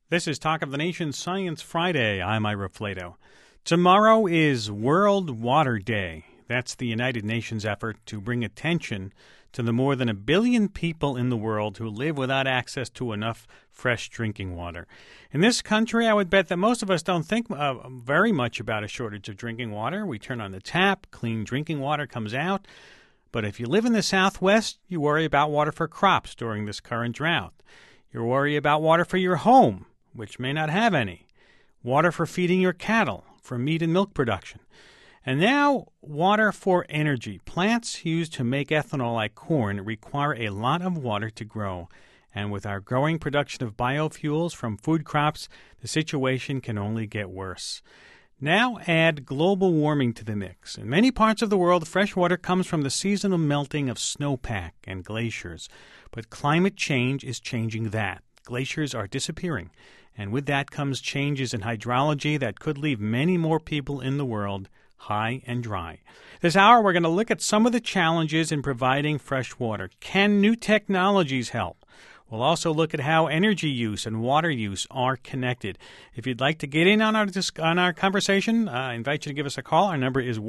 This is Talk of the Nation Science Friday. I'm Ira Flato. Tomorrow is World Water Day. That's the United Nations effort to bring attention to the more than 1 billion people in the world who live without access to enough fresh drinking water. In this country, I would bet that most of us don't think very much about a shortage of drinking water. We turn on the tap, clean drinking water comes out. But if you live in the Southwest, you worry about water for crops during this current drought. You worry about water for your home, which may not have any, water for feeding your cattle, for meat and milk production, and now water for energy. Plants used to make ethanol like corn require a lot of water to grow, and with our growing production of biofuels from food crops, the situation can only get worse. Now add global warming to the mix. In many parts of the world, fresh water comes from the seasonal melting of snowpack and glaciers, but climate change is changing that. Glaciers are disappearing, and with that comes changes in hydrology that could leave many more people in the world high and dry. This hour, we're going to look at some of the challenges in providing fresh water. Can new technologies help? We'll also look at how energy use and water use are connected. If you'd like to get in on our conversation, I invite you to give us a call. Our number is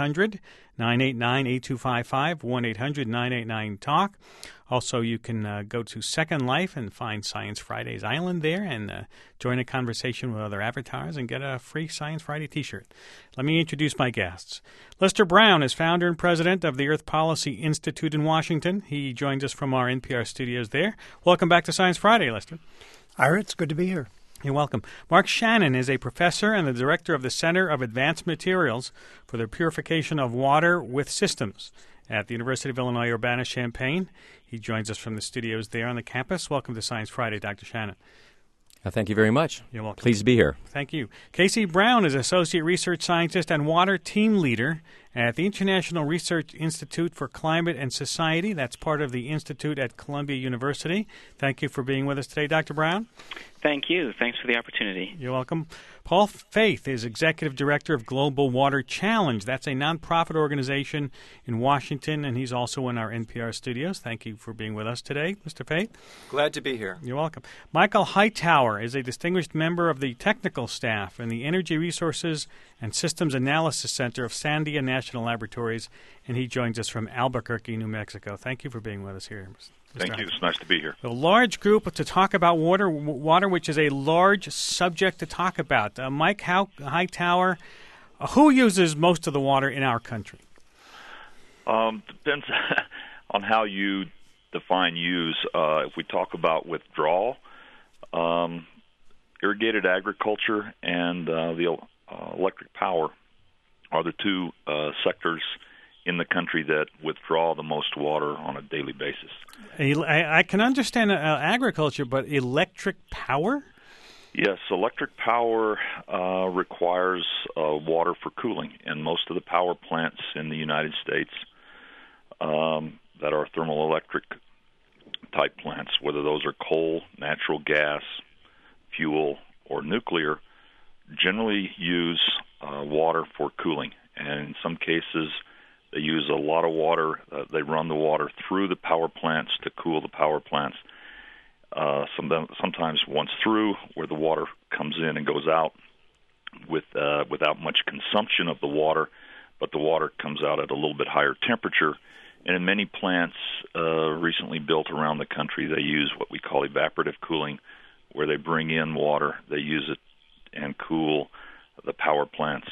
1-800-989-8255, 1-800-989-TALK. Also, you can go to Second Life and find Science Friday's Island there and join a conversation with other avatars and get a free Science Friday T-shirt. Let me introduce my guests. Lester Brown is founder and president of the Earth Policy Institute in Washington. He joins us from our NPR studios there. Welcome back to Science Friday, Lester. Ira, it's good to be here. You're welcome. Mark Shannon is a professor and the director of the Center of Advanced Materials for the Purification of Water with Systems at the University of Illinois Urbana-Champaign. He joins us from the studios there on the campus. Welcome to Science Friday, Dr. Shannon. Thank you very much. You're welcome. Pleased to be here. Thank you. Casey Brown is Associate Research Scientist and Water Team Leader at the International Research Institute for Climate and Society. That's part of the institute at Columbia University. Thank you for being with us today, Dr. Brown. Thank you. Thanks for the opportunity. You're welcome. Paul Faith is Executive Director of Global Water Challenge. That's a nonprofit organization in Washington, and he's also in our NPR studios. Thank you for being with us today, Mr. Faith. Glad to be here. You're welcome. Michael Hightower is a distinguished member of the technical staff in the Energy Resources and Systems Analysis Center of Sandia National Laboratories, and he joins us from Albuquerque, New Mexico. Thank you for being with us here, Mr. Thank you. It's nice to be here. A large group to talk about water, which is a large subject to talk about. Mike Hightower, who uses most of the water in our country? Depends on how you define use. If we talk about withdrawal, irrigated agriculture and the electric power are the two sectors in the country that withdraw the most water on a daily basis. I can understand agriculture, but electric power? Yes, electric power requires water for cooling, and most of the power plants in the United States that are thermoelectric type plants, whether those are coal, natural gas, fuel, or nuclear, generally use water for cooling, and in some cases they use a lot of water. They run the water through the power plants to cool the power plants. Sometimes once through, where the water comes in and goes out without much consumption of the water, but the water comes out at a little bit higher temperature. And in many plants recently built around the country, they use what we call evaporative cooling, where they bring in water, they use it and cool the power plants.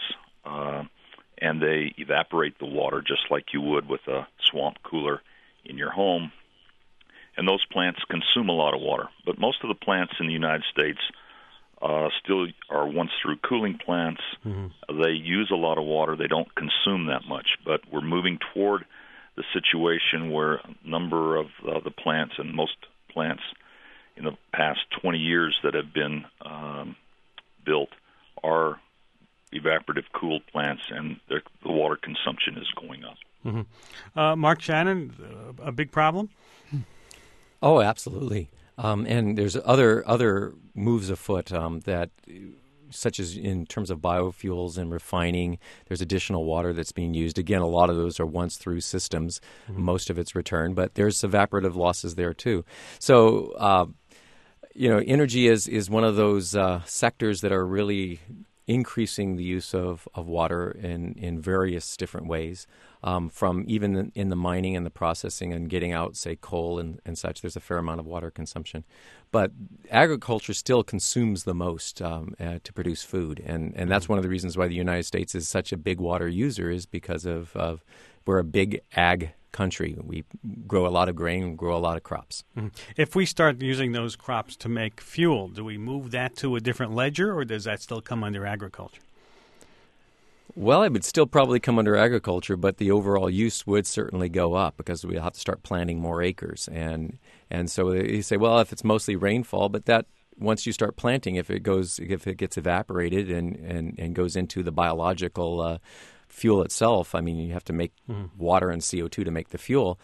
And they evaporate the water just like you would with a swamp cooler in your home. And those plants consume a lot of water. But most of the plants in the United States still are once-through cooling plants. Mm-hmm. They use a lot of water. They don't consume that much. But we're moving toward the situation where a number of the plants, and most plants in the past 20 years that have been built, are evaporative cooled plants, and the water consumption is going up. Mm-hmm. Mark Shannon, a big problem? Oh, absolutely. And there's other moves afoot that, such as in terms of biofuels and refining, there's additional water that's being used. Again, a lot of those are once-through systems. Mm-hmm. Most of it's returned, but there's evaporative losses there too. So energy is one of those sectors that are really increasing the use of water in various different ways, from even in the mining and the processing and getting out, say, coal and such. There's a fair amount of water consumption. But agriculture still consumes the most to produce food. And that's one of the reasons why the United States is such a big water user, is because of we're a big ag country. We grow a lot of grain and grow a lot of crops. If we start using those crops to make fuel, do we move that to a different ledger, or does that still come under agriculture? Well, it would still probably come under agriculture, but the overall use would certainly go up because we'll have to start planting more acres. And so you say, well, if it's mostly rainfall, but that once you start planting, if it gets evaporated and goes into the biological fuel itself, I mean, you have to make water and CO2 to make the fuel.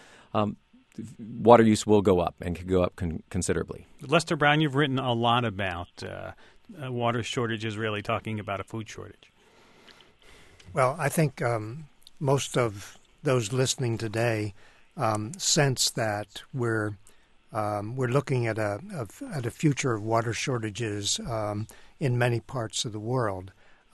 Water use will go up and could go up considerably. Lester Brown, you've written a lot about water shortages, really talking about a food shortage. Well, I think most of those listening today sense that we're looking at a future of water shortages in many parts of the world.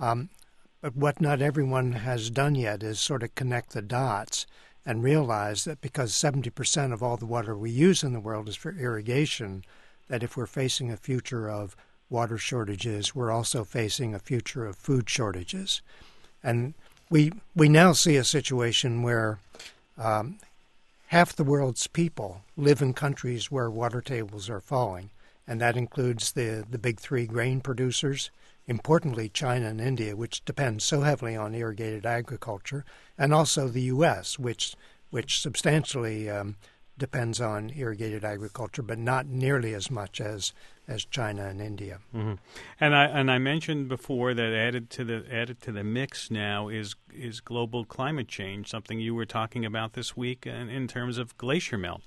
But what not everyone has done yet is sort of connect the dots and realize that because 70% of all the water we use in the world is for irrigation, that if we're facing a future of water shortages, we're also facing a future of food shortages. And we now see a situation where half the world's people live in countries where water tables are falling, and that includes the big three grain producers, importantly China and India, which depend so heavily on irrigated agriculture, and also the U.S., which substantially depends on irrigated agriculture, but not nearly as much as China and India. Mm-hmm. And I mentioned before that added to the mix now is global climate change, something you were talking about this week in terms of glacier melt.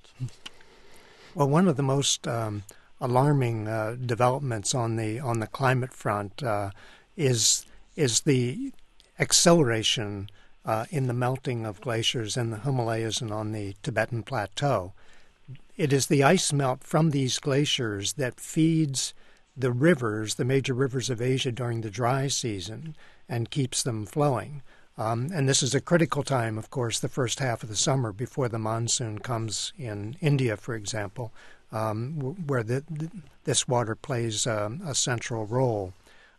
Well, one of the most alarming developments on the climate front is the acceleration in the melting of glaciers in the Himalayas and on the Tibetan Plateau. It is the ice melt from these glaciers that feeds the rivers, the major rivers of Asia during the dry season, and keeps them flowing. And this is a critical time, of course, the first half of the summer before the monsoon comes in India, for example, where this water plays a central role.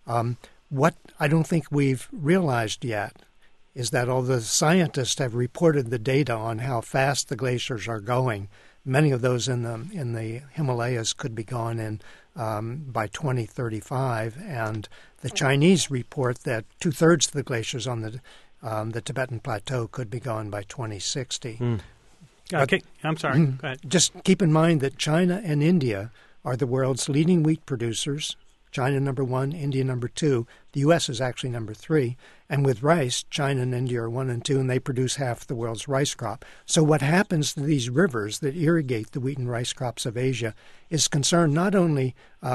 What I don't think we've realized yet is that although scientists have reported the data on how fast the glaciers are going, many of those in the Himalayas could be gone in by 2035, and the Chinese report that 2/3 of the glaciers on the Tibetan Plateau could be gone by 2060. Okay, I'm sorry. Go ahead. Just keep in mind that China and India are the world's leading wheat producers. China number 1, India number 2. The U.S. is actually number 3. And with rice, China and India are 1 and 2, and they produce half the world's rice crop. So what happens to these rivers that irrigate the wheat and rice crops of Asia is concern not only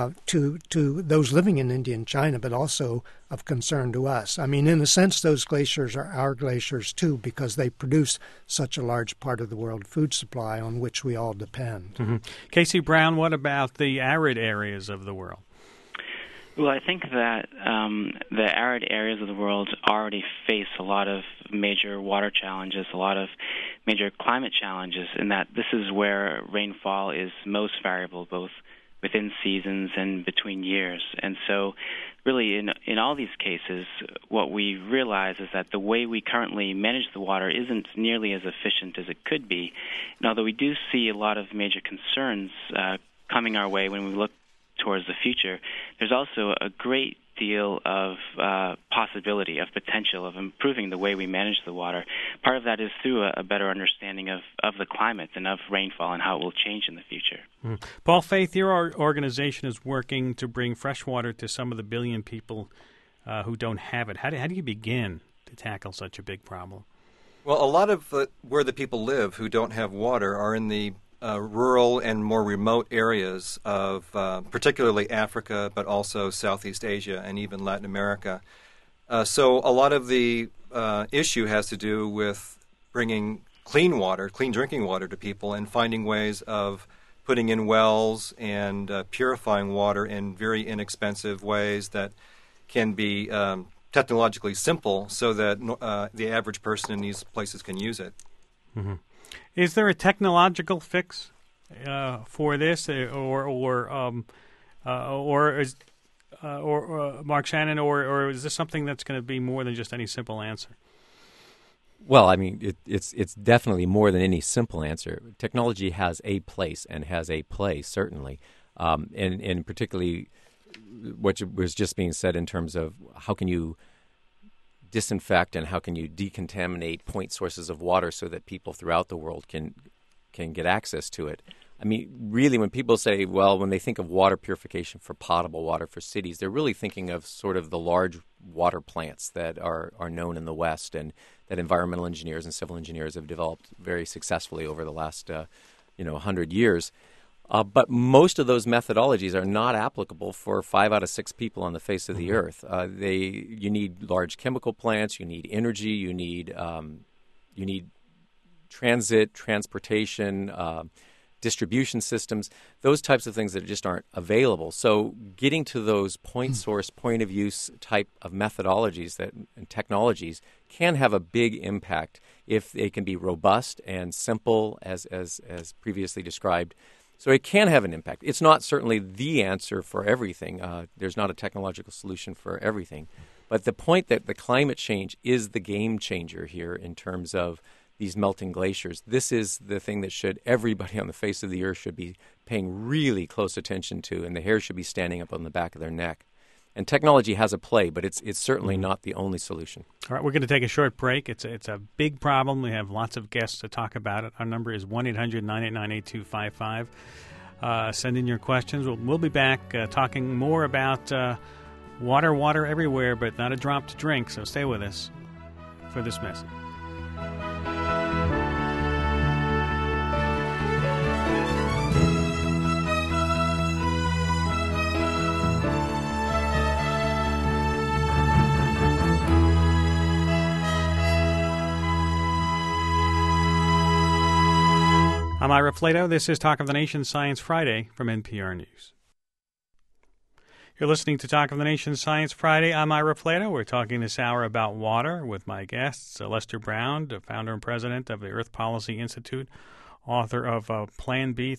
to those living in India and China, but also of concern to us. I mean, in a sense, those glaciers are our glaciers, too, because they produce such a large part of the world food supply on which we all depend. Mm-hmm. Casey Brown, what about the arid areas of the world? Well, I think that the arid areas of the world already face a lot of major water challenges, a lot of major climate challenges, in that this is where rainfall is most variable, both within seasons and between years. And so really in all these cases, what we realize is that the way we currently manage the water isn't nearly as efficient as it could be. And although we do see a lot of major concerns coming our way when we look towards the future, there's also a great deal of possibility, of potential, of improving the way we manage the water. Part of that is through a better understanding of the climate and of rainfall and how it will change in the future. Paul Faith, your organization is working to bring fresh water to some of the billion people who don't have it. How do you begin to tackle such a big problem? Well, a lot of where the people live who don't have water are in the rural and more remote areas of particularly Africa, but also Southeast Asia and even Latin America. So a lot of the issue has to do with bringing clean water, clean drinking water to people and finding ways of putting in wells and purifying water in very inexpensive ways that can be technologically simple so that the average person in these places can use it. Mm-hmm. Is there a technological fix for this, or Mark Shannon, or is this something that's going to be more than just any simple answer? Well, I mean, it's definitely more than any simple answer. Technology has a place and has a play, certainly, and particularly what was just being said in terms of how can you disinfect and how can you decontaminate point sources of water so that people throughout the world can get access to it. I mean, really, when people say, well, when they think of water purification for potable water for cities, they're really thinking of sort of the large water plants that are known in the West and that environmental engineers and civil engineers have developed very successfully over the last 100 years. But most of those methodologies are not applicable for 5 out of 6 people on the face of the earth. You need large chemical plants, you need energy, you need transit, transportation, distribution systems, those types of things that just aren't available. So getting to those point source, point of use type of methodologies and technologies can have a big impact if they can be robust and simple as previously described. So it can have an impact. It's not certainly the answer for everything. There's not a technological solution for everything. But the point that the climate change is the game changer here in terms of these melting glaciers. This is the thing that everybody on the face of the earth should be paying really close attention to, and the hair should be standing up on the back of their neck. And technology has a play, but it's certainly not the only solution. All right, we're going to take a short break. It's a big problem. We have lots of guests to talk about it. Our number is 1-800-989-8255. Send in your questions. We'll be back talking more about water everywhere, but not a drop to drink. So stay with us for this message. I'm Ira Flato. This is Talk of the Nation Science Friday from NPR News. You're listening to Talk of the Nation Science Friday. I'm Ira Flato. We're talking this hour about water with my guests, Lester Brown, the founder and president of the Earth Policy Institute, author of Plan B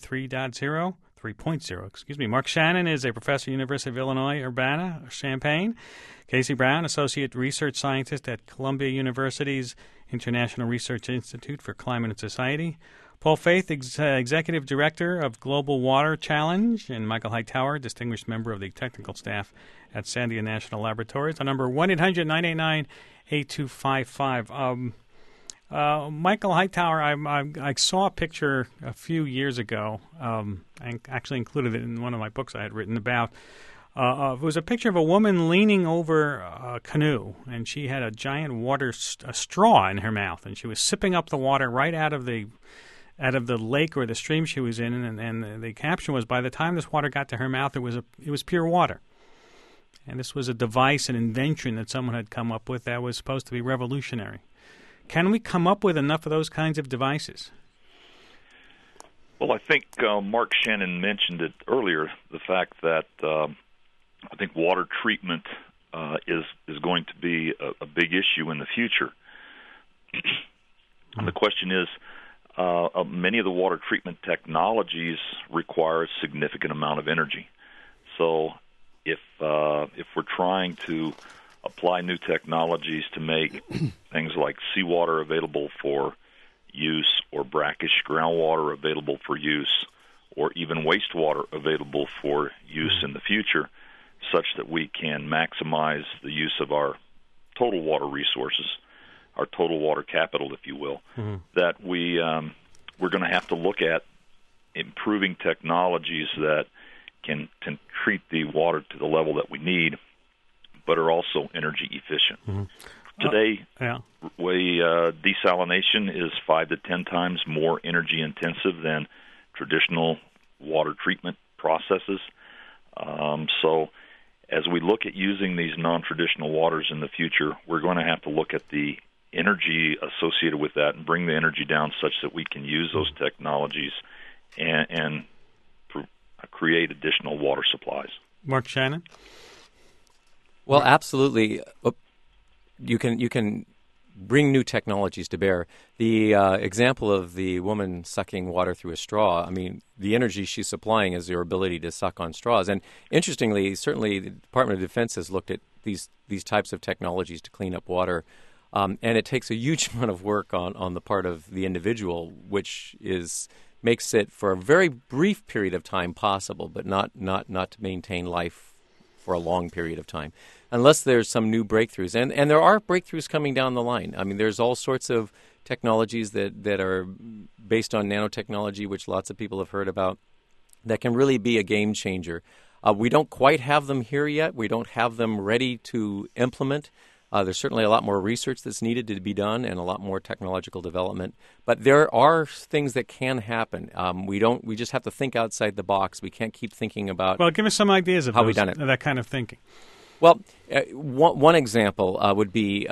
3.0. Mark Shannon is a professor at the University of Illinois, Urbana-Champaign. Casey Brown, associate research scientist at Columbia University's International Research Institute for Climate and Society. Paul Faith, Executive Director of Global Water Challenge, and Michael Hightower, Distinguished Member of the Technical Staff at Sandia National Laboratories. On number 1-800-989-8255. Michael Hightower, I saw a picture a few years ago, and actually included it in one of my books I had written about. It was a picture of a woman leaning over a canoe, and she had a giant a straw in her mouth, and she was sipping up the water right out of the lake or the stream she was in, and the caption was, by the time this water got to her mouth, it was pure water. And this was a device, an invention that someone had come up with that was supposed to be revolutionary. Can we come up with enough of those kinds of devices? Well, I think Mark Shannon mentioned it earlier, the fact that I think water treatment is going to be a big issue in the future. And the question is, many of the water treatment technologies require a significant amount of energy. So if we're trying to apply new technologies to make things like seawater available for use or brackish groundwater available for use or even wastewater available for use in the future, such that we can maximize the use of our total water resources, our total water capital, if you will, that we're going to have to look at improving technologies that can treat the water to the level that we need, but are also energy efficient. Today, desalination is 5 to 10 times more energy intensive than traditional water treatment processes. So as we look at using these non-traditional waters in the future, we're going to have to look at the energy associated with that and bring the energy down such that we can use those technologies and create additional water supplies. Mark Shannon? Well, absolutely. You can bring new technologies to bear. The example of the woman sucking water through a straw, I mean, the energy she's supplying is her ability to suck on straws. And interestingly, certainly the Department of Defense has looked at these types of technologies to clean up water. And it takes a huge amount of work on the part of the individual, which makes it for a very brief period of time possible, but not to maintain life for a long period of time, unless there's some new breakthroughs. And there are breakthroughs coming down the line. I mean, there's all sorts of technologies that are based on nanotechnology, which lots of people have heard about, that can really be a game changer. We don't quite have them here yet. We don't have them ready to implement. There's certainly a lot more research that's needed to be done and a lot more technological development. But there are things that can happen. We just have to think outside the box. We can't keep thinking about. Well, give us some ideas of how we've done it. That kind of thinking. Well, one example would be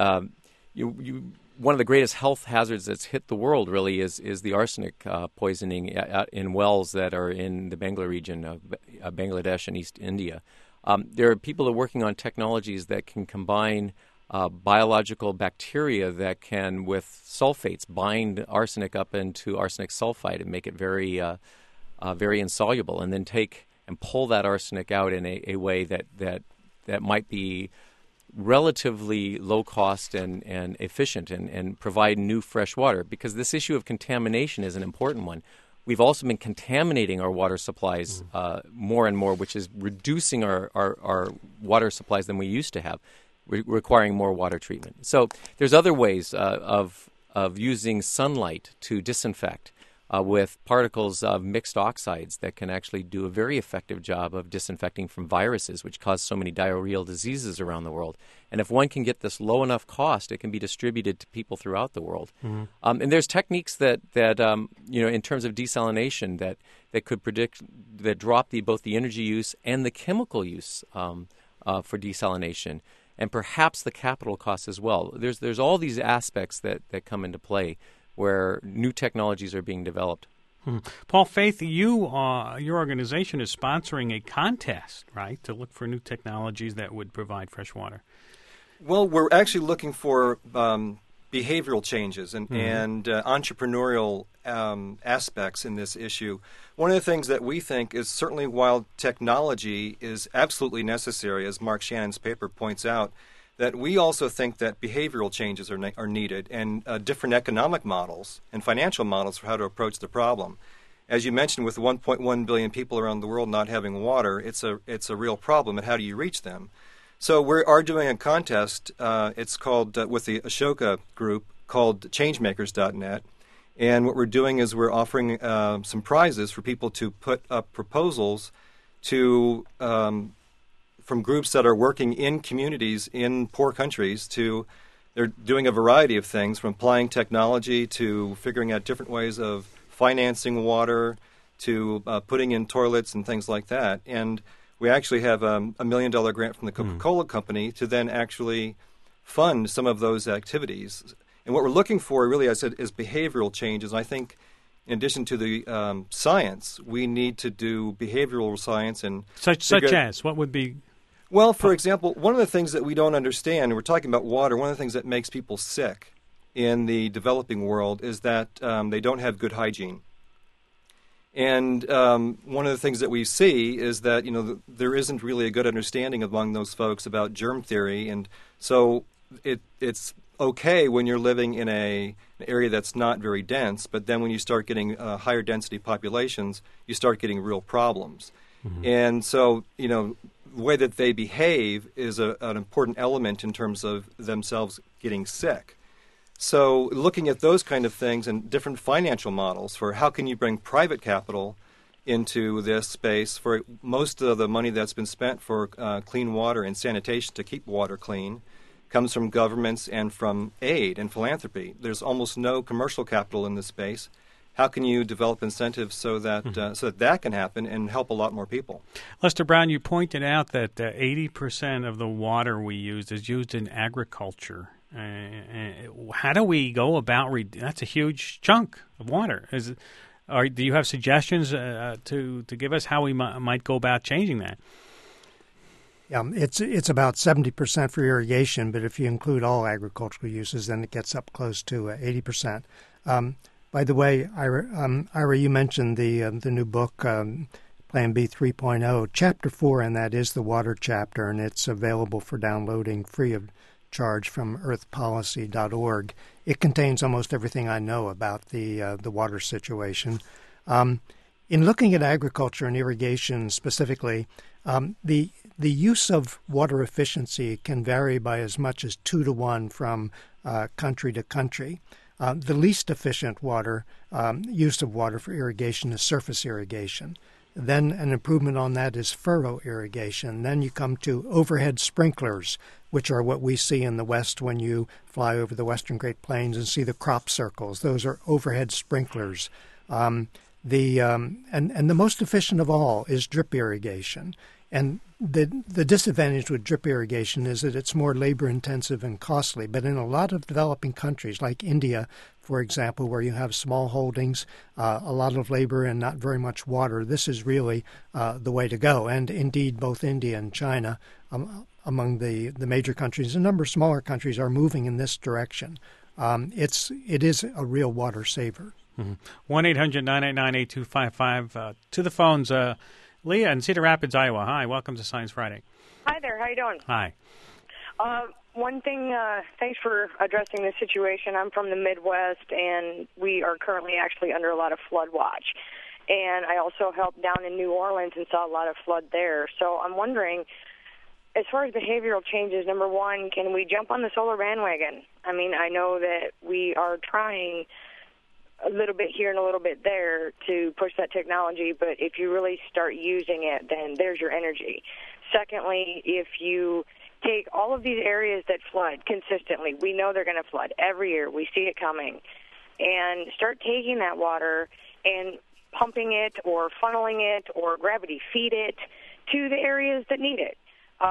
one of the greatest health hazards that's hit the world really is the arsenic poisoning in wells that are in the Bangla region of Bangladesh and East India. There are people that are working on technologies that can combine biological bacteria that can, with sulfates, bind arsenic up into arsenic sulfide and make it very insoluble, and then take and pull that arsenic out in a way that might be relatively low cost and efficient and provide new fresh water, because this issue of contamination is an important one. We've also been contaminating our water supplies more and more, which is reducing our water supplies than we used to have, requiring more water treatment. So there's other ways of using sunlight to disinfect with particles of mixed oxides that can actually do a very effective job of disinfecting from viruses, which cause so many diarrheal diseases around the world. And if one can get this low enough cost, it can be distributed to people throughout the world. Mm-hmm. And there's techniques that in terms of desalination that could predict, that drop both the energy use and the chemical use for desalination, and perhaps the capital costs as well. There's all these aspects that come into play where new technologies are being developed. Paul Faith, your organization is sponsoring a contest, right, to look for new technologies that would provide fresh water. Well, we're actually looking for behavioral changes and entrepreneurial aspects in this issue. One of the things that we think is, certainly while technology is absolutely necessary, as Mark Shannon's paper points out, that we also think that behavioral changes are needed, and different economic models and financial models for how to approach the problem. As you mentioned, with 1.1 billion people around the world not having water, it's a real problem, and how do you reach them? So we are doing a contest. It's called, with the Ashoka group, called changemakers.net. And what we're doing is we're offering some prizes for people to put up proposals to from groups that are working in communities in poor countries. They're doing a variety of things, from applying technology to figuring out different ways of financing water to putting in toilets and things like that. And we actually have a $1 million grant from the Coca-Cola company to then actually fund some of those activities. And what we're looking for, really, I said, is behavioral changes. I think in addition to the science, we need to do behavioral science. And Such as? What would be? Well, for example, one of the things that we don't understand, we're talking about water, one of the things that makes people sick in the developing world is that they don't have good hygiene. And one of the things that we see is that, there isn't really a good understanding among those folks about germ theory. And so it's okay when you're living in an area that's not very dense, but then when you start getting higher density populations, you start getting real problems. Mm-hmm. And so, the way that they behave is an important element in terms of themselves getting sick. So looking at those kind of things and different financial models for how can you bring private capital into this space, for most of the money that's been spent for clean water and sanitation to keep water clean comes from governments and from aid and philanthropy. There's almost no commercial capital in this space. How can you develop incentives so that that can happen and help a lot more people? Lester Brown, you pointed out that 80% of the water we use is used in agriculture. How do we go about that's a huge chunk of water. Or do you have suggestions to give us how we might go about changing that? It's about 70% for irrigation, but if you include all agricultural uses, then it gets up close to 80%. By the way, Ira, you mentioned the new book, Plan B 3.0. Chapter 4 in that is the water chapter, and it's available for downloading free of charge from earthpolicy.org. It contains almost everything I know about the water situation. In looking at agriculture and irrigation specifically, the use of water efficiency can vary by as much as 2 to 1 from country to country. The least efficient use of water for irrigation is surface irrigation. Then an improvement on that is furrow irrigation. Then you come to overhead sprinklers, which are what we see in the West when you fly over the Western Great Plains and see the crop circles. Those are overhead sprinklers. And the most efficient of all is drip irrigation. And the disadvantage with drip irrigation is that it's more labor-intensive and costly. But in a lot of developing countries, like India, for example, where you have small holdings, a lot of labor and not very much water, this is really the way to go. And indeed, both India and China, among the major countries, a number of smaller countries are moving in this direction. It is a real water saver. 1-800-989-8255. To the phones. Leah in Cedar Rapids, Iowa. Hi, welcome to Science Friday. Hi there, how you doing? Hi. One thing, thanks for addressing the situation. I'm from the Midwest, and we are currently actually under a lot of flood watch. And I also helped down in New Orleans and saw a lot of flood there. So I'm wondering, as far as behavioral changes, number one, can we jump on the solar bandwagon? I mean, I know that we are trying a little bit here and a little bit there to push that technology, but if you really start using it, then there's your energy. Secondly, if you take all of these areas that flood consistently, we know they're going to flood every year, we see it coming, and start taking that water and pumping it or funneling it or gravity feed it to the areas that need it.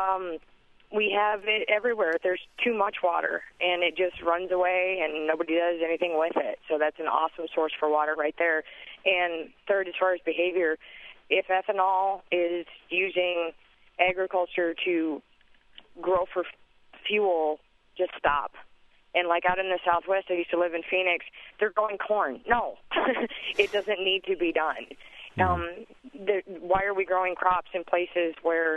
We have it everywhere. There's too much water, and it just runs away, and nobody does anything with it. So that's an awesome source for water right there. And third, as far as behavior, if ethanol is using agriculture to grow for fuel, just stop. And like out in the Southwest, I used to live in Phoenix, they're growing corn. No, it doesn't need to be done. Why are we growing crops in places where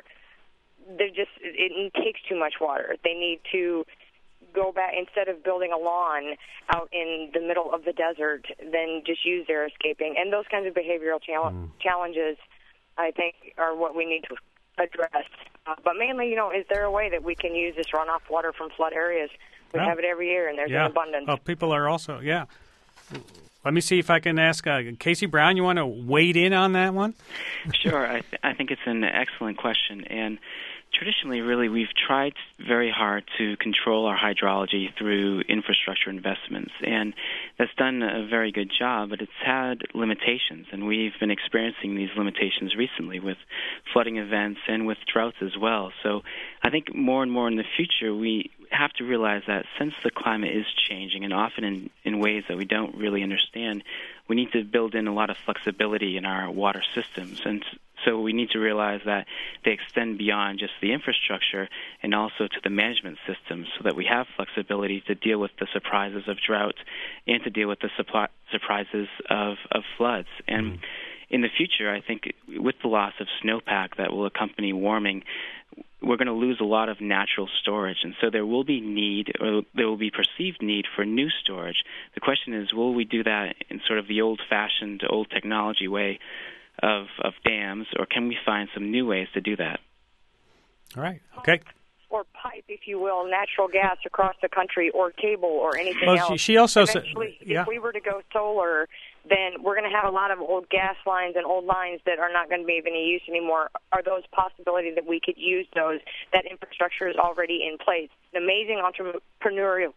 it takes too much water? They need to go back, instead of building a lawn out in the middle of the desert, then just use their escaping. And those kinds of behavioral challenges, I think, are what we need to address. But mainly, is there a way that we can use this runoff water from flood areas? We have it every year, and there's an abundance. Well, people are also, Let me see if I can ask Casey Brown. You want to wade in on that one? Sure. I think it's an excellent question. And traditionally, really, we've tried very hard to control our hydrology through infrastructure investments. And that's done a very good job, but it's had limitations. And we've been experiencing these limitations recently with flooding events and with droughts as well. So I think more and more in the future, we have to realize that since the climate is changing, and often in ways that we don't really understand, we need to build in a lot of flexibility in our water systems. And so we need to realize that they extend beyond just the infrastructure and also to the management systems, so that we have flexibility to deal with the surprises of drought and to deal with the surprises of floods. And in the future, I think with the loss of snowpack that will accompany warming, we're going to lose a lot of natural storage, and so there will be perceived need for new storage. The question is, will we do that in sort of the old-fashioned, old technology way of dams, or can we find some new ways to do that? All right. Okay. Or pipe, if you will, natural gas across the country, or cable, or anything else. She also said, if we were to go solar, then we're going to have a lot of old gas lines and old lines that are not going to be of any use anymore. Are those possibilities that we could use those? That infrastructure is already in place. An amazing entrepreneurial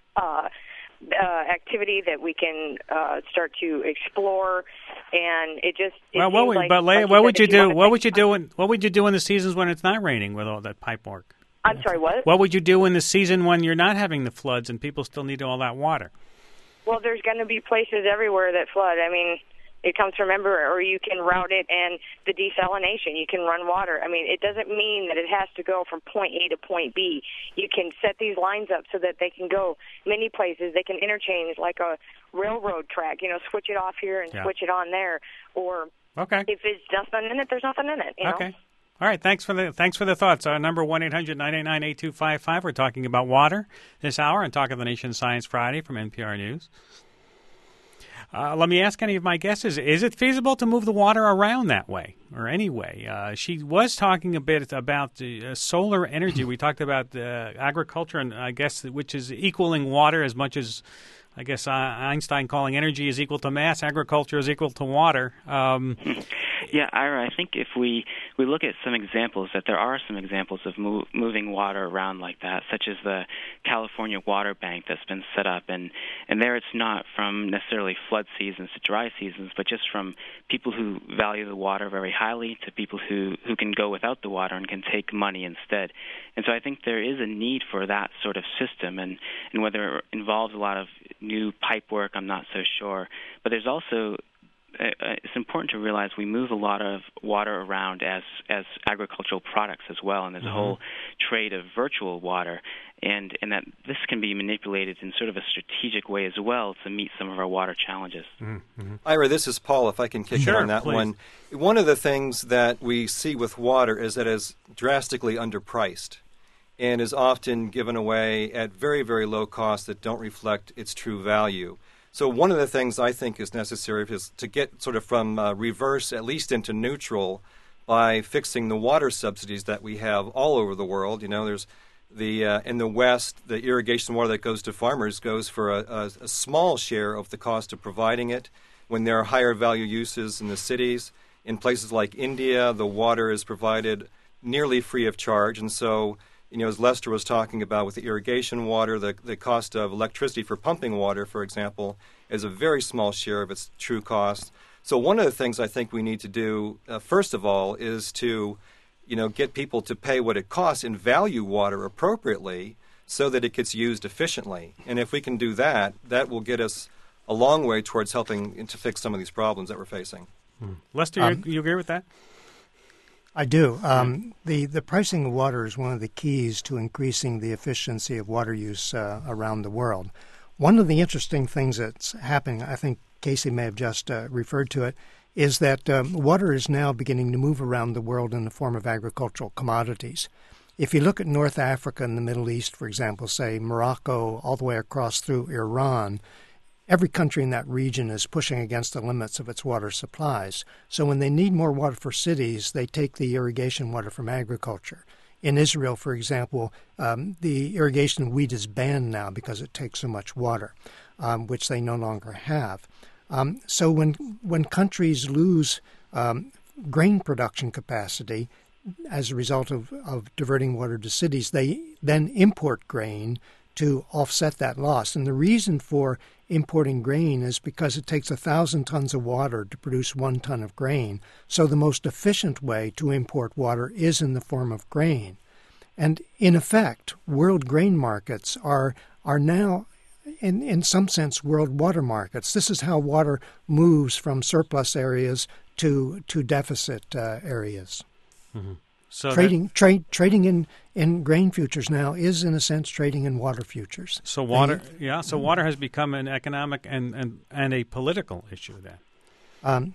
activity that we can start to explore, and it just. What would you do? What would you do in the seasons when it's not raining with all that pipe work? I'm sorry, what? What would you do in the season when you're not having the floods and people still need all that water? Well, there's going to be places everywhere that flood. I mean, it comes from everywhere, or you can route it and the desalination. You can run water. I mean, it doesn't mean that it has to go from point A to point B. You can set these lines up so that they can go many places. They can interchange like a railroad track, switch it off here and switch it on there. Or if it's nothing in it, there's nothing in it. Okay. All right, thanks for the thoughts. Number 1-800-989-8255. We're talking about water this hour on Talk of the Nation Science Friday from NPR News. Let me ask any of my guests, is it feasible to move the water around that way or any way? She was talking a bit about the solar energy. We talked about agriculture, and I guess which is equaling water as much as, I guess, Einstein calling energy is equal to mass, agriculture is equal to water. Yeah, Ira, I think if we look at some examples, that there are some examples of moving water around like that, such as the California Water Bank that's been set up. And there it's not from necessarily flood seasons to dry seasons, but just from people who value the water very highly to people who can go without the water and can take money instead. And so I think there is a need for that sort of system, and whether it involves a lot of new pipe work, I'm not so sure. But there's also it's important to realize we move a lot of water around as agricultural products as well, and there's a whole trade of virtual water, and that this can be manipulated in sort of a strategic way as well to meet some of our water challenges. Mm-hmm. Ira, this is Paul, if I can kick in on that one. One of the things that we see with water is that it is drastically underpriced and is often given away at very, very low costs that don't reflect its true value. So one of the things I think is necessary is to get sort of from reverse at least into neutral by fixing the water subsidies that we have all over the world. There's in the West, the irrigation water that goes to farmers goes for a small share of the cost of providing it when there are higher value uses in the cities. In places like India, the water is provided nearly free of charge. And so, as Lester was talking about with the irrigation water, the cost of electricity for pumping water, for example, is a very small share of its true cost. So one of the things I think we need to do, first of all, is to, get people to pay what it costs and value water appropriately so that it gets used efficiently. And if we can do that, that will get us a long way towards helping to fix some of these problems that we're facing. Lester, you agree with that? I do. The pricing of water is one of the keys to increasing the efficiency of water use around the world. One of the interesting things that's happening, I think Casey may have just referred to it, is that water is now beginning to move around the world in the form of agricultural commodities. If you look at North Africa and the Middle East, for example, say Morocco all the way across through Iran, every country in that region is pushing against the limits of its water supplies. So when they need more water for cities, they take the irrigation water from agriculture. In Israel, for example, the irrigation of wheat is banned now because it takes so much water, which they no longer have. So when countries lose grain production capacity as a result of diverting water to cities, they then import grain to offset that loss. And the reason for importing grain is because it takes 1,000 tons of water to produce 1 ton of grain. So the most efficient way to import water is in the form of grain. And in effect, world grain markets are now, in some sense, world water markets. This is how water moves from surplus areas to deficit areas. Mm-hmm. So trading in grain futures now is, in a sense, trading in water futures. So water, water has become an economic and a political issue then.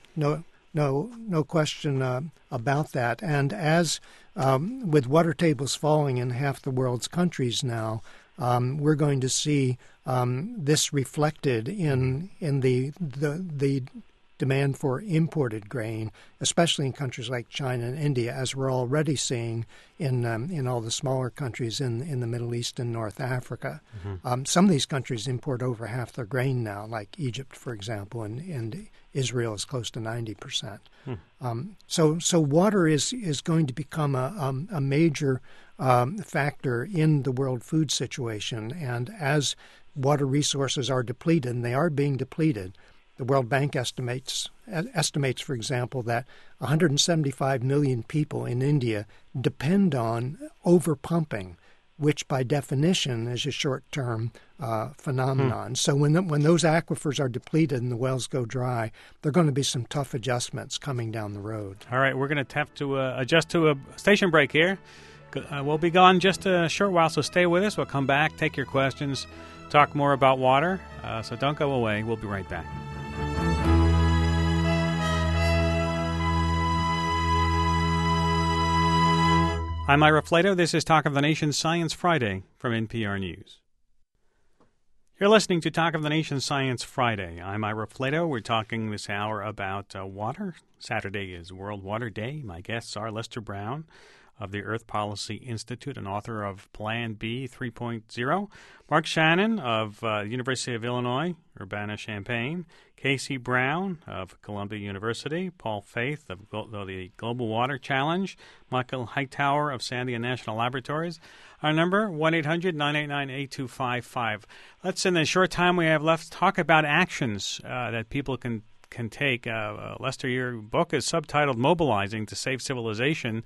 No question about that. And as with water tables falling in half the world's countries now, we're going to see this reflected in the demand for imported grain, especially in countries like China and India, as we're already seeing in all the smaller countries in the Middle East and North Africa. Mm-hmm. Some of these countries import over half their grain now, like Egypt, for example, and Israel is close to 90%. So water is going to become a major factor in the world food situation, and as water resources are depleted, and they are being depleted, the World Bank estimates, for example, that 175 million people in India depend on overpumping which by definition is a short-term phenomenon. So when those aquifers are depleted and the wells go dry, there are going to be some tough adjustments coming down the road. All right, we're going to have to adjust to a station break here. We'll be gone just a short while, so stay with us. We'll come back, take your questions, talk more about water. So don't go away. We'll be right back. I'm Ira Flato. This is Talk of the Nation Science Friday from NPR News. You're listening to Talk of the Nation Science Friday. I'm Ira Flato. We're talking this hour about water. Saturday is World Water Day. My guests are Lester Brown of the Earth Policy Institute and author of Plan B 3.0, Mark Shannon of University of Illinois, Urbana-Champaign, Casey Brown of Columbia University, Paul Faith of the Global Water Challenge, Michael Hightower of Sandia National Laboratories. Our number, 1-800-989-8255. Let's, in the short time we have left, talk about actions that people can take. Lester, your book is subtitled Mobilizing to Save Civilization.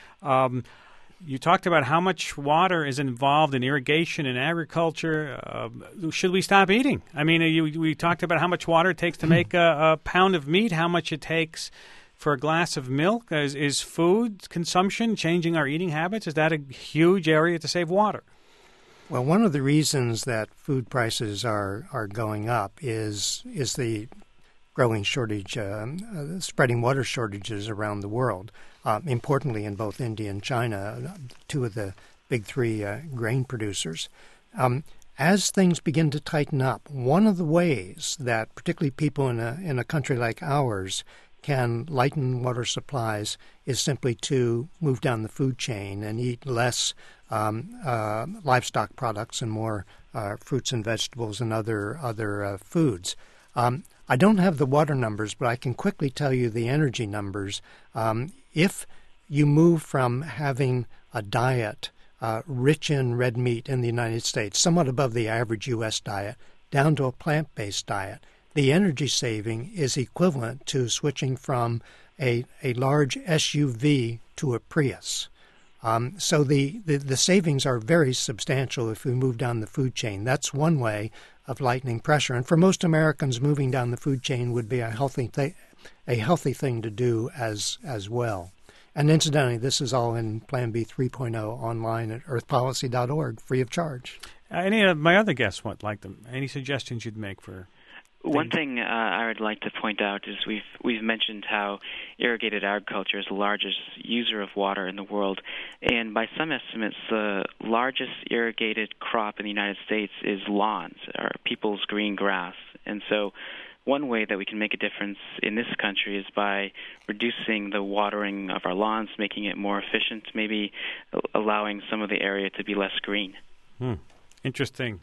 You talked about how much water is involved in irrigation and agriculture. Should we stop eating? I mean, we talked about how much water it takes to make a pound of meat, how much it takes for a glass of milk. Is food consumption changing our eating habits? Is that a huge area to save water? Well, one of the reasons that food prices are going up is the growing shortage, spreading water shortages around the world. Importantly, in both India and China, two of the big three grain producers. As things begin to tighten up, one of the ways that particularly people in a country like ours can lighten water supplies is simply to move down the food chain and eat less livestock products and more fruits and vegetables and other foods. I don't have the water numbers, but I can quickly tell you the energy numbers. If you move from having a diet rich in red meat in the United States, somewhat above the average U.S. diet, down to a plant-based diet, the energy saving is equivalent to switching from a large SUV to a Prius. So the savings are very substantial if we move down the food chain. That's one way of lightening pressure. And for most Americans, moving down the food chain would be a healthy thing to do as well. And incidentally, this is all in Plan B 3.0 online at earthpolicy.org, free of charge. Any of my other guests would like them? Any suggestions you'd make for? One thing I would like to point out is we've mentioned how irrigated agriculture is the largest user of water in the world, and by some estimates, the largest irrigated crop in the United States is lawns, or people's green grass. And so one way that we can make a difference in this country is by reducing the watering of our lawns, making it more efficient, maybe allowing some of the area to be less green. Interesting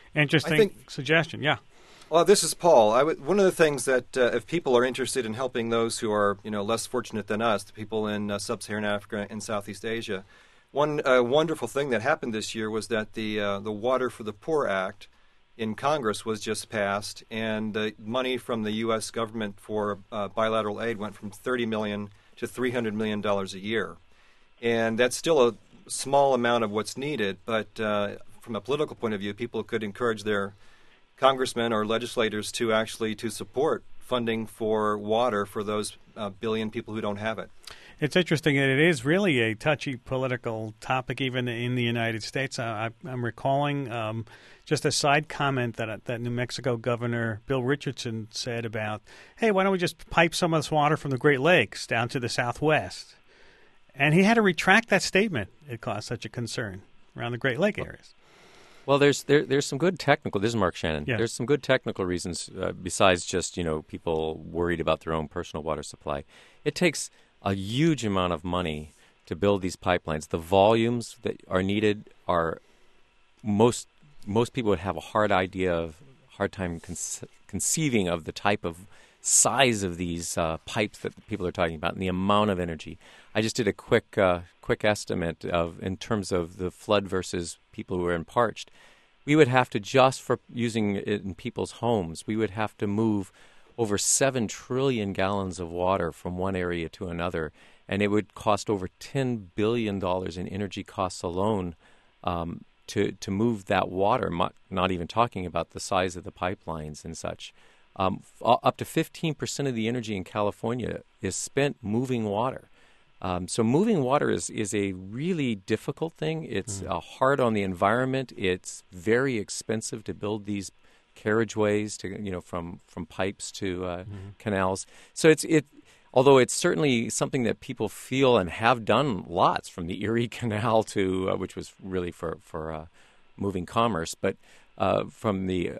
suggestion, yeah. Well, this is Paul. One of the things that if people are interested in helping those who are less fortunate than us, the people in sub-Saharan Africa and Southeast Asia, one wonderful thing that happened this year was that the Water for the Poor Act in Congress was just passed, and the money from the U.S. government for bilateral aid went from $30 million to $300 million a year. And that's still a small amount of what's needed, but from a political point of view, people could encourage their congressmen or legislators to support funding for water for those billion people who don't have it. It's interesting, and it is really a touchy political topic even in the United States. I'm recalling just a side comment that New Mexico Governor Bill Richardson said about, hey, why don't we just pipe some of this water from the Great Lakes down to the Southwest? And he had to retract that statement. It caused such a concern around the Great Lake areas. Well, there's some good technical. This is Mark Shannon. Yeah. There's some good technical reasons besides just people worried about their own personal water supply. It takes a huge amount of money to build these pipelines. The volumes that are needed are most people would have a hard time conceiving of the type of size of these pipes that people are talking about and the amount of energy. I just did a quick estimate in terms of the flood versus people who are in parched. We would have to, just for using it in people's homes, we would have to move over 7 trillion gallons of water from one area to another, and it would cost over $10 billion in energy costs alone to move that water, not even talking about the size of the pipelines and such. Up to 15% of the energy in California is spent moving water. So moving water is a really difficult thing. It's hard on the environment. It's very expensive to build these carriageways from pipes to canals. So although it's certainly something that people feel and have done lots, from the Erie Canal to which was really for moving commerce, but from the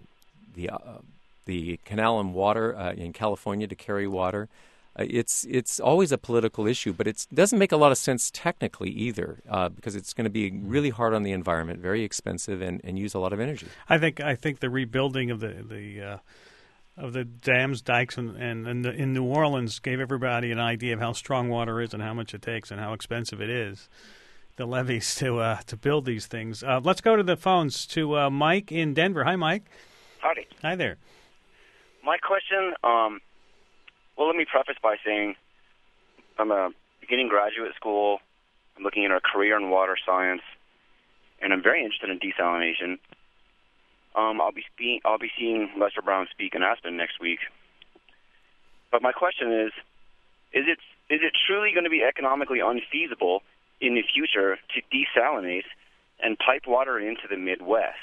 canal and water in California to carry water. It's always a political issue, but it doesn't make a lot of sense technically either, because it's going to be really hard on the environment, very expensive, and use a lot of energy. I think the rebuilding of the dams, dikes, and in New Orleans gave everybody an idea of how strong water is and how much it takes and how expensive it is, the levees to build these things. Let's go to the phones to Mike in Denver. Hi, Mike. Howdy. Hi there. My question. Well, let me preface by saying I'm a beginning graduate school. I'm looking at a career in water science, and I'm very interested in desalination. I'll be seeing Lester Brown speak in Aspen next week. But my question is it truly going to be economically unfeasible in the future to desalinate and pipe water into the Midwest?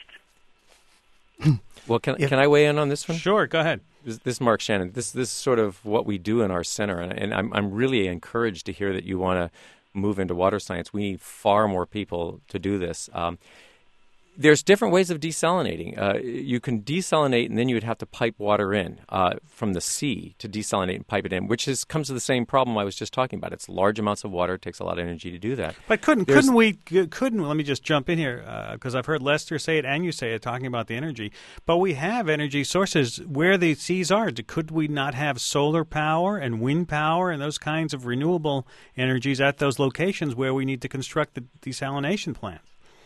Well, can I weigh in on this one? Sure, go ahead. This is Mark Shannon. This is sort of what we do in our center, and I'm really encouraged to hear that you want to move into water science. We need far more people to do this. There's different ways of desalinating. You can desalinate, and then you would have to pipe water in from the sea to desalinate and pipe it in, which comes to the same problem I was just talking about. It's large amounts of water. It takes a lot of energy to do that. But couldn't we? Let me just jump in here, because I've heard Lester say it and you say it, talking about the energy. But we have energy sources where the seas are. Could we not have solar power and wind power and those kinds of renewable energies at those locations where we need to construct the desalination plant?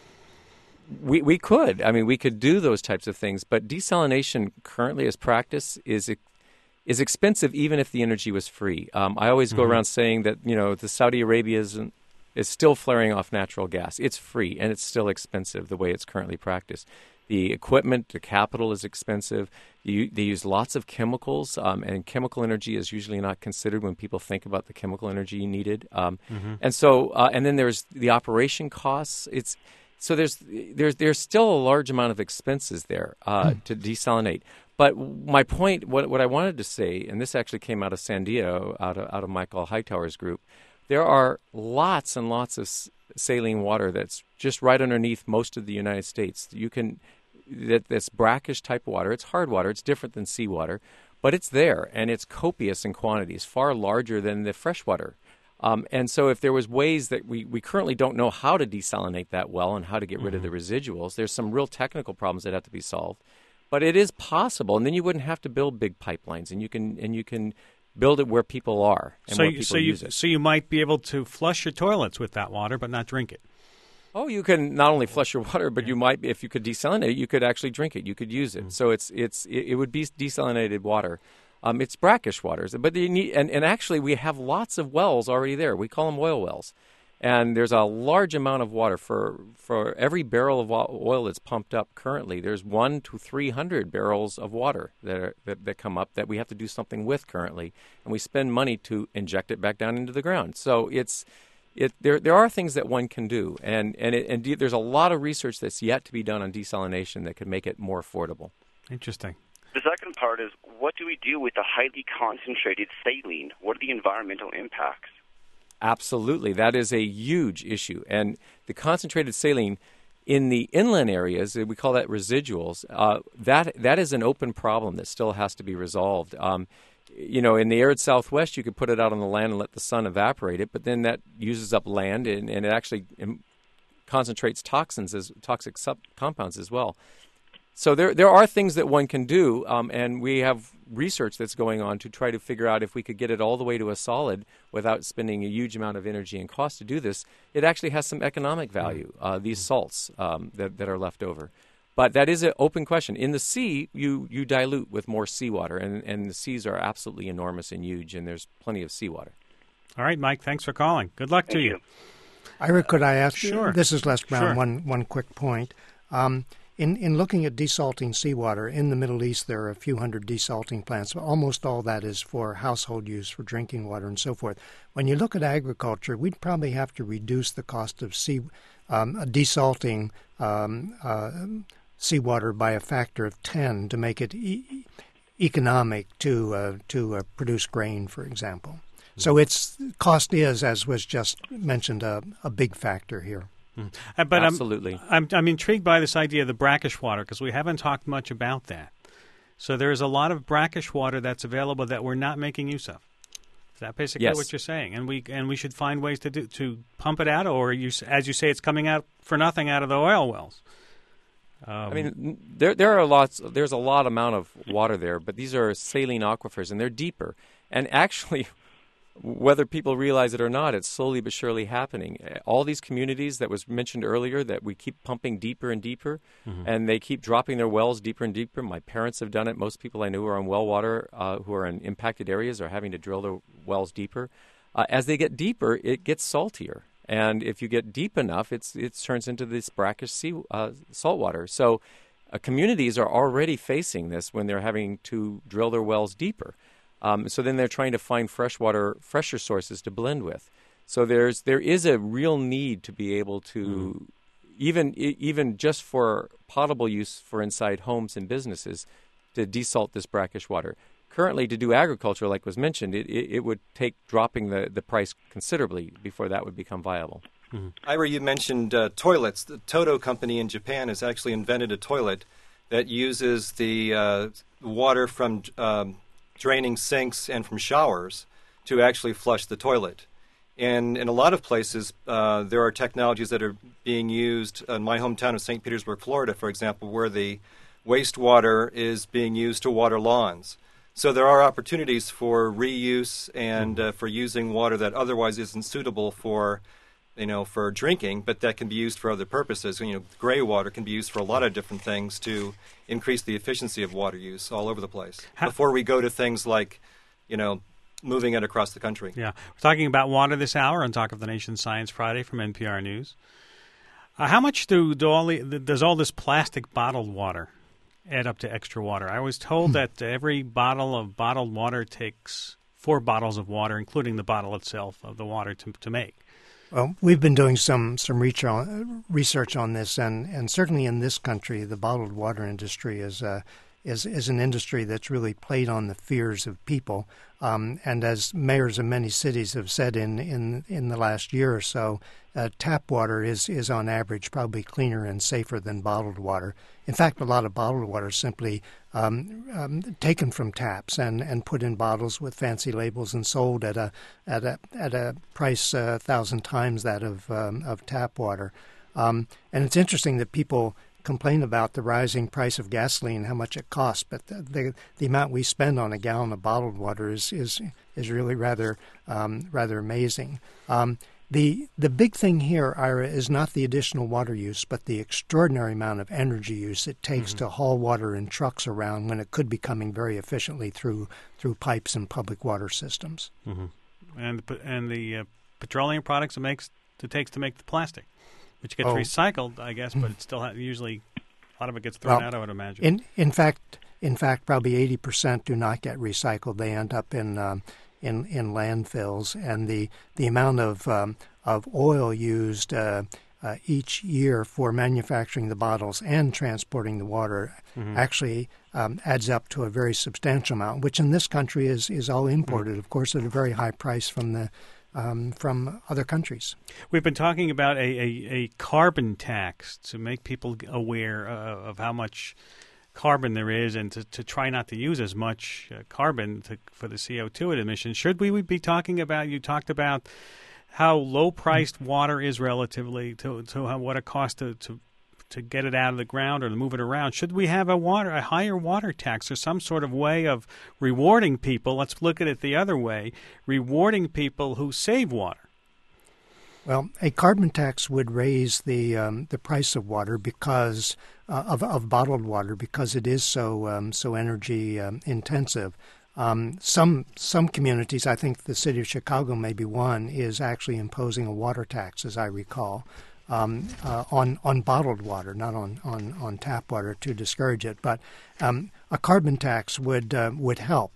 We could. I mean, we could do those types of things, but desalination currently as practice is expensive even if the energy was free. I always go around saying that, the Saudi Arabia is still flaring off natural gas. It's free, and it's still expensive the way it's currently practiced. The equipment, the capital is expensive. They use lots of chemicals, and chemical energy is usually not considered when people think about the chemical energy needed. And so, and then there's the operation costs. So there's still a large amount of expenses there to desalinate. But my point, what I wanted to say, and this actually came out of San Diego, out of Michael Hightower's group, there are lots and lots of saline water that's just right underneath most of the United States. That's brackish type water. It's hard water. It's different than seawater, but it's there, and it's copious in quantities, far larger than the freshwater. And so if there was ways that we currently don't know how to desalinate that well and how to get rid of the residuals, there's some real technical problems that have to be solved. But it is possible, and then you wouldn't have to build big pipelines, and you can build it where people are and where people use it. So you might be able to flush your toilets with that water but not drink it. Oh, you can not only flush your water, but you might, if you could desalinate it, you could actually drink it. You could use it. So it would be desalinated water. It's brackish waters, but you need, and actually we have lots of wells already there. We call them oil wells, and there's a large amount of water for every barrel of oil that's pumped up currently. There's 100 to 300 barrels of water that come up that we have to do something with currently, and we spend money to inject it back down into the ground. So there are things that one can do, and there's a lot of research that's yet to be done on desalination that could make it more affordable. Interesting. The second part is, what do we do with the highly concentrated saline? What are the environmental impacts? Absolutely. That is a huge issue. And the concentrated saline in the inland areas, we call that residuals, that is an open problem that still has to be resolved. In the arid Southwest, you could put it out on the land and let the sun evaporate it, but then that uses up land, and it actually concentrates toxic compounds as well. So there are things that one can do, and we have research that's going on to try to figure out if we could get it all the way to a solid without spending a huge amount of energy and cost to do this. It actually has some economic value, these salts that are left over. But that is an open question. In the sea, you dilute with more seawater, and the seas are absolutely enormous and huge, and there's plenty of seawater. All right, Mike, thanks for calling. Good luck to you. Ira, could I ask? Sure. This is Les Brown. Sure. One quick point. In looking at desalting seawater in the Middle East, there are a few hundred desalting plants. Almost all that is for household use, for drinking water, and so forth. When you look at agriculture, we'd probably have to reduce the cost of desalting seawater by a factor of 10 to make it economic to produce grain, for example. So its cost is, as was just mentioned, a big factor here. But Absolutely. I'm intrigued by this idea of the brackish water because we haven't talked much about that. So there is a lot of brackish water that's available that we're not making use of. Is that basically Yes. what you're saying? And we should find ways to pump it out, or as you say, it's coming out for nothing out of the oil wells. I mean, there's a lot amount of water there, but these are saline aquifers, and they're deeper. And actually, whether people realize it or not, it's slowly but surely happening. All these communities that was mentioned earlier that we keep pumping deeper and deeper, and they keep dropping their wells deeper and deeper. My parents have done it. Most people I know who are on well water, who are in impacted areas, are having to drill their wells deeper. As they get deeper, it gets saltier. And if you get deep enough, it turns into this brackish salt water. So communities are already facing this when they're having to drill their wells deeper. So then they're trying to find fresher sources to blend with. So there is a real need to be able to, even just for potable use for inside homes and businesses, to desalt this brackish water. Currently, to do agriculture, like was mentioned, it would take dropping the price considerably before that would become viable. Ira, you mentioned toilets. The Toto company in Japan has actually invented a toilet that uses the water from draining sinks and from showers to actually flush the toilet. And in a lot of places, there are technologies that are being used in my hometown of St. Petersburg, Florida, for example, where the wastewater is being used to water lawns. So there are opportunities for reuse and for using water that otherwise isn't suitable for drinking, but that can be used for other purposes. Gray water can be used for a lot of different things to increase the efficiency of water use all over the place. Before we go to things like, moving it across the country. Yeah. We're talking about water this hour on Talk of the Nation Science Friday from NPR News. How much does all this plastic bottled water add up to extra water? I was told that every bottle of bottled water takes 4 bottles of water, including the bottle itself of the water to make. Well, we've been doing some research on this, and certainly in this country, the bottled water industry is an industry that's really played on the fears of people. And as mayors of many cities have said in the last year or so, tap water is on average probably cleaner and safer than bottled water. In fact, a lot of bottled water is simply taken from taps and put in bottles with fancy labels and sold at a price 1,000 times that of tap water. And it's interesting that people complain about the rising price of gasoline, how much it costs, but the amount we spend on a gallon of bottled water is really rather amazing. The big thing here, Ira, is not the additional water use, but the extraordinary amount of energy use it takes to haul water in trucks around when it could be coming very efficiently through pipes and public water systems. And the petroleum products it takes to make the plastic, which gets recycled, I guess, but it's still usually a lot of it gets thrown out, I would imagine. In fact, probably 80% do not get recycled. They end up in landfills, and the amount of oil used each year for manufacturing the bottles and transporting the water actually adds up to a very substantial amount, which in this country is all imported, of course, at a very high price from other countries. We've been talking about a carbon tax to make people aware of how much carbon there is, and to try not to use as much carbon for the CO2 emissions. Should we be talking about, you talked about how low-priced water is relatively to what it costs to get it out of the ground or to move it around. Should we have a higher water tax or some sort of way of rewarding people? Let's look at it the other way, rewarding people who save water. Well, a carbon tax would raise the price of water because of bottled water, because it is so energy intensive. Some communities, I think the city of Chicago may be one, is actually imposing a water tax, as I recall, on bottled water, not on tap water, to discourage it. But a carbon tax would help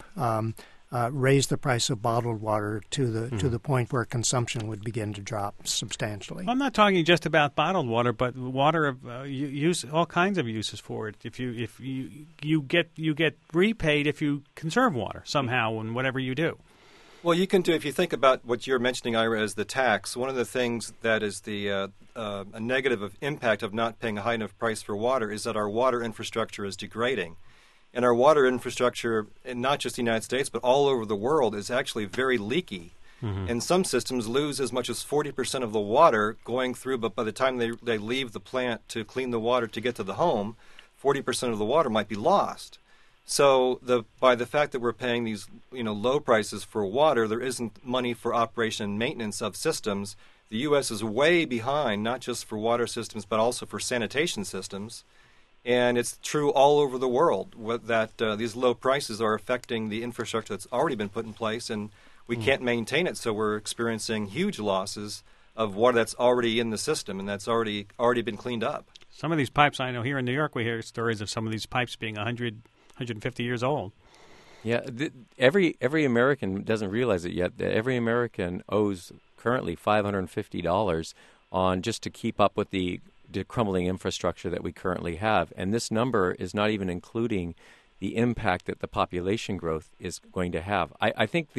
raise the price of bottled water to the point where consumption would begin to drop substantially. I'm not talking just about bottled water, but water of use, all kinds of uses for it. If you get repaid if you conserve water somehow in whatever you do. Well, you can do, if you think about what you're mentioning, Ira, as the tax, one of the things that is a negative impact of not paying a high enough price for water is that our water infrastructure is degrading. And our water infrastructure, and not just the United States, but all over the world, is actually very leaky. Mm-hmm. And some systems lose as much as 40% of the water going through, but by the time they leave the plant to clean the water to get to the home, 40% of the water might be lost. So by the fact that we're paying these low prices for water, there isn't money for operation and maintenance of systems. The U.S. is way behind, not just for water systems, but also for sanitation systems. And it's true all over the world that these low prices are affecting the infrastructure that's already been put in place, and we can't maintain it, so we're experiencing huge losses of water that's already in the system and that's already been cleaned up. Some of these pipes, I know here in New York we hear stories of some of these pipes being 100, 150 years old. Yeah, every American doesn't realize it yet. That every American owes currently $550 on just to keep up with the crumbling infrastructure that we currently have. And this number is not even including the impact that the population growth is going to have. I think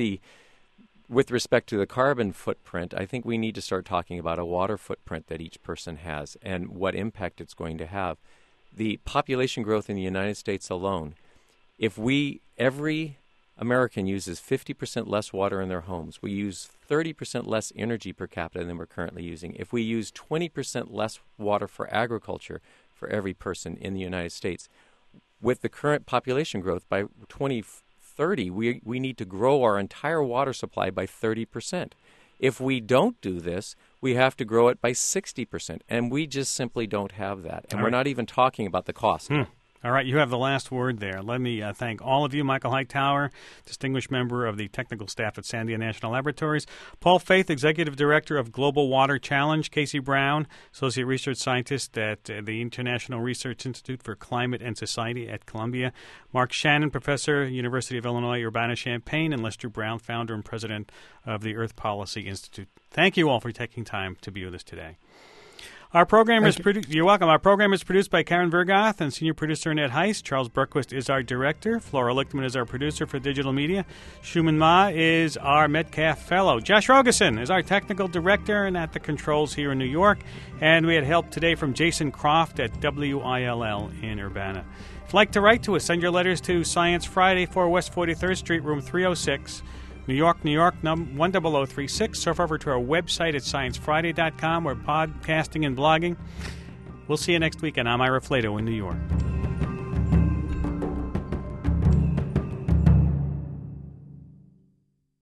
with respect to the carbon footprint, I think we need to start talking about a water footprint that each person has and what impact it's going to have. The population growth in the United States alone, if every American uses 50% less water in their homes, we use 30% less energy per capita than we're currently using. If we use 20% less water for agriculture for every person in the United States, with the current population growth by 2030, we need to grow our entire water supply by 30%. If we don't do this, we have to grow it by 60%, and we just simply don't have that. And we're not even talking about the cost. All right, you have the last word there. Let me thank all of you. Michael Hightower, distinguished member of the technical staff at Sandia National Laboratories. Paul Faith, Executive Director of Global Water Challenge. Casey Brown, Associate Research Scientist at the International Research Institute for Climate and Society at Columbia. Mark Shannon, Professor, University of Illinois, Urbana-Champaign. And Lester Brown, Founder and President of the Earth Policy Institute. Thank you all for taking time to be with us today. Our program is produced. You're welcome. Our program is produced by Karen Vergoth and senior producer Ned Heiss. Charles Berquist is our director. Flora Lichtman is our producer for digital media. Shuman Ma is our Metcalf fellow. Josh Rogerson is our technical director and at the controls here in New York. And we had help today from Jason Croft at WILL in Urbana. If you'd like to write to us, send your letters to Science Friday, 4 West 43rd Street, room 306. New York, 10036. Surf over to our website at sciencefriday.com. We're podcasting and blogging. We'll see you next week, and I'm Ira Flato in New York.